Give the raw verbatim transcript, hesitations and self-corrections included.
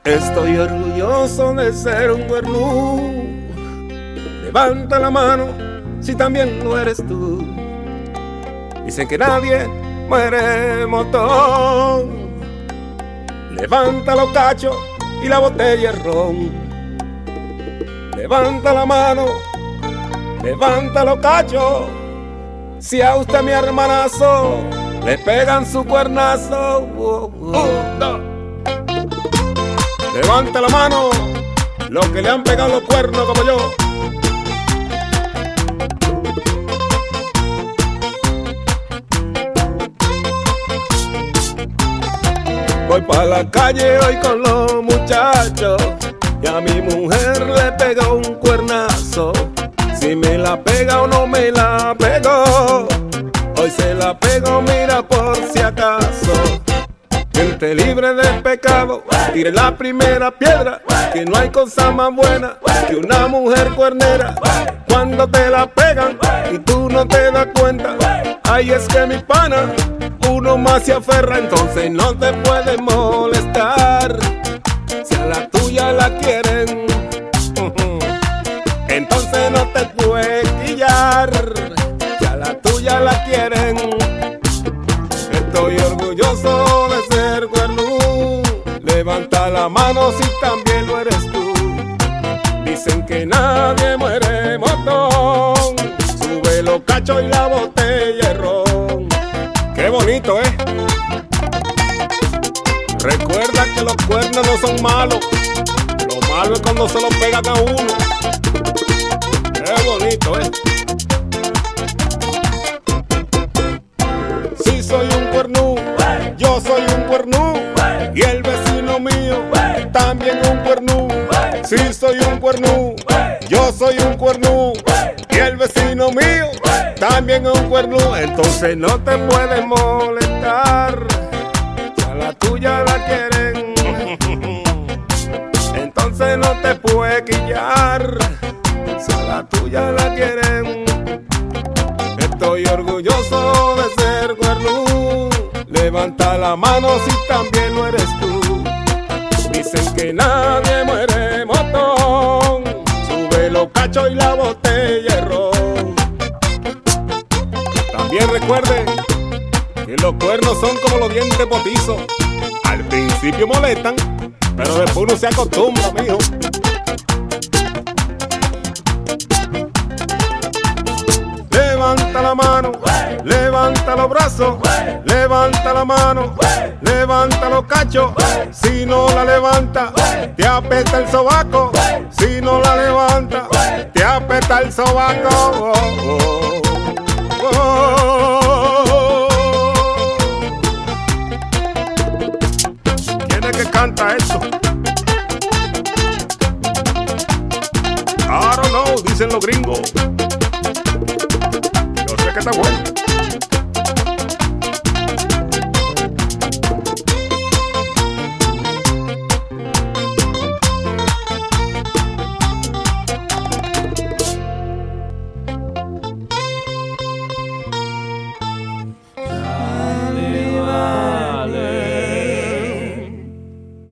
Estoy orgulloso de ser un cuernú. Levanta la mano si también lo eres tú. Dicen que nadie muere motón. Levanta los cachos y la botella de ron. Levanta la mano, levanta los cachos. Si a usted, mi hermanazo, le pegan su cuernazo. Oh, oh. Un, dos. Levanta la mano los que le han pegado los cuernos como yo. Voy pa' la calle hoy con los muchachos y a mi mujer le pega un cuernazo. Si me la pega o no me la pegó, hoy se la pego, mira por si acaso. Gente libre de pecado, tire la primera piedra, que no hay cosa más buena que una mujer cuernera. Cuando te la pegan y tú no te das cuenta, ay, es que mi pana, uno más se aferra, entonces no te puedes molestar. Si a la tuya la quieren, entonces no te puedes quillar. Si a la tuya la quieren, estoy orgulloso de ser cuernú. Levanta la mano si también lo eres tú. Dicen que nadie muere motón. Sube los cachos y la botella de ron. Qué bonito, ¿eh? Recuerda que los cuernos no son malos. Lo malo es cuando se los pegan a uno. Qué bonito, ¿eh? Si soy un cuernú, yo soy un cuernú, y el vecino mío también un cuernú. Si soy un cuernú, yo soy un cuernú, y el vecino mío también es un cuernú. Entonces no te puedes molestar. Si a la tuya la quieren, entonces no te puedes quillar. Si a la tuya la quieren, estoy orgulloso de ser cuernú. Levanta la mano si también lo eres tú. Dicen que nadie muere motón. Sube los cachos y la botella de ron. También recuerden que los cuernos son como los dientes potizos. Al principio molestan, pero después uno se acostumbra, mijo. Levanta la mano, levanta los brazos, levanta la mano, levanta los cachos. Si no la levanta, te apesta el sobaco. Si no la levanta, te apesta el sobaco. Oh, oh, oh. ¿Quién es que canta esto? I don't know, dicen los gringos. Yo sé que está bueno.